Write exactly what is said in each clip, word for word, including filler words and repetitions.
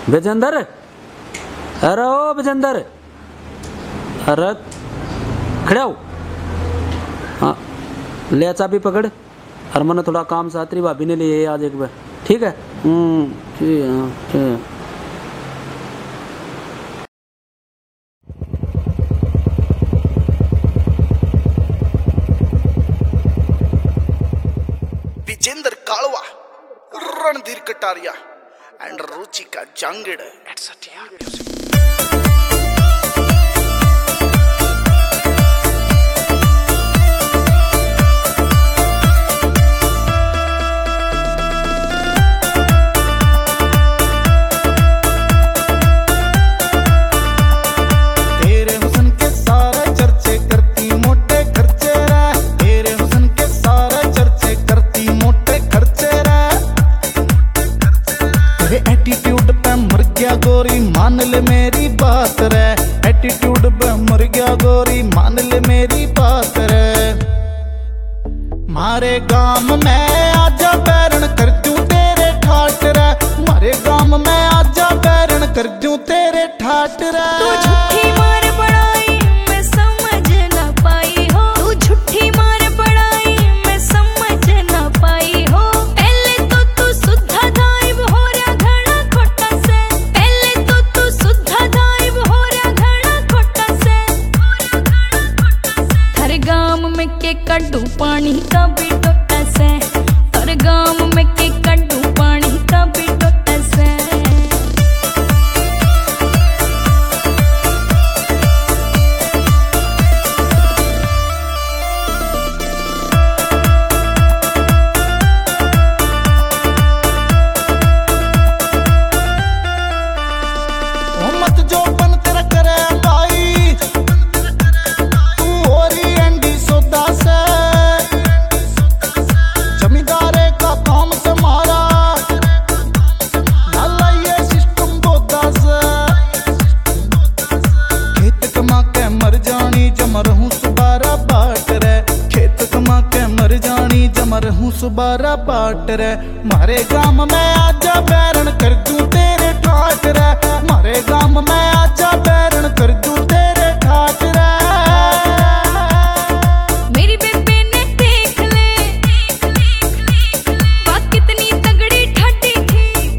विजेंद्र, अरे ओ विजेंद्र, अरे खड़े हो। हाँ ले चाबी पकड़। अरे मैंने थोड़ा काम सात्री भाभी ने लिए आज एक बार, ठीक है? हम्म ठीक है ठीक है। Vijendra Kalwa, Randhir Kataria and Ruchika Jangra etcetera music. Attitude पे मर गया गोरी मान ले मेरी बात रे, एटीट्यूड पे मर गया गोरी मान ले मेरी बात रे। मारे गांव में आजा बैरण कर दूं तेरे ठाट रे, मारे गांव में आजा बैरण कर दूं तेरे ठाट रे। तू झूठी मार पड़ाई मैं समझ ना पाई हो, तू झूठी मार पड़ाई मैं समझ ना पाई हो। पहले तो तू सुद्धा गायब हो रहा घड़ा खोटा से, पहले तो तू सुद्धा गायब हो रहा घड़ा खोटा से। हर गांव में के कड्डू पानी का भी टोटा से, हर गांव में के कड्डू पानी का भी टोटा से। मत जो बन तेरा करे भाई, तू हो रही एंडी सोदा से। जमींदारे का काम से मारा नाला ये सिस्टम बोदा से। खेत कमा के मर जानी जम रहूं सुबारा बाट रे, खेत कमा के मर जानी जम रहूं सुबारा बाट रे। मारे गांव में आजा बैरण कर दूं तेरे ठाट रे, मारे गांव में आजा बैरण कर दूं तेरे ठाट रे। मेरी बेबे ने देख ले बात कितनी तगड़ी ठाटी थी,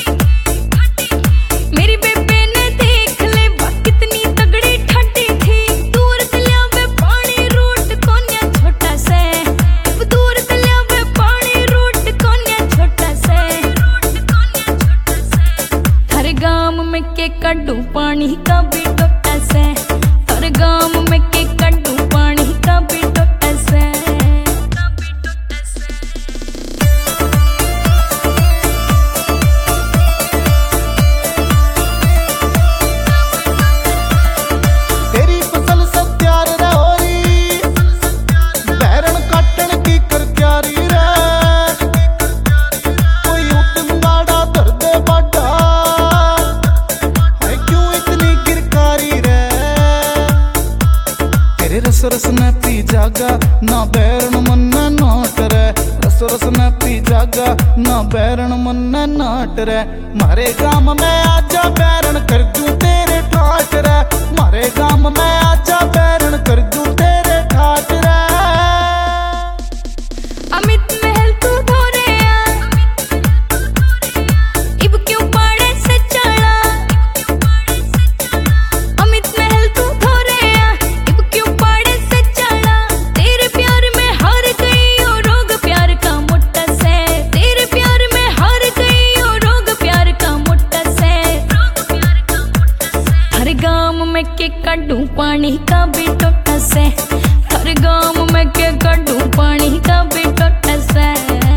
मेरी बेबे ने देख ले बात कितनी तगड़ी ठाटी थी। दूर तलिया वे पानी रूट कोन्या छोटा से, दूर तलिया वे पानी रूट कोन्या छोटा से। हर गांव में के कड्डू पानी का भी टोटा से, हर गांव में के कड्डू पानी का भी टोटा से। तेरी फसल सब तैयार रे होरी, बैरण काटन की कर क्यारी रे। कोई उतन गाड़ा धर दे बाडा, है क्यों इतनी गिरकारी रे। तेरे रस रस ने पी जागा ना बैरण मन नाट रे, रस रस ने पी जागा ना बैरण मन नाट रे। मारे गांव में आजा बैरण कर दूं तेरे ठाट रे, मारे गांव में आजा बैरण कर दूं तेरे ठाट रे। अमित महल तू धोरे आ, इब क्यों पाड़े से चढ़ा। अमित महल तू धोरे आ, इब क्यों पाड़े से चढ़ा। तेरे प्यार में हार गई ओ रोग प्यार का मोटा से, तेरे प्यार में हार गई ओ रोग प्यार का मोटा से। हर गांव में के कड्डू पानी का भी टोटा से, हर गांव में के कड्डू पानी का भी टोटा से।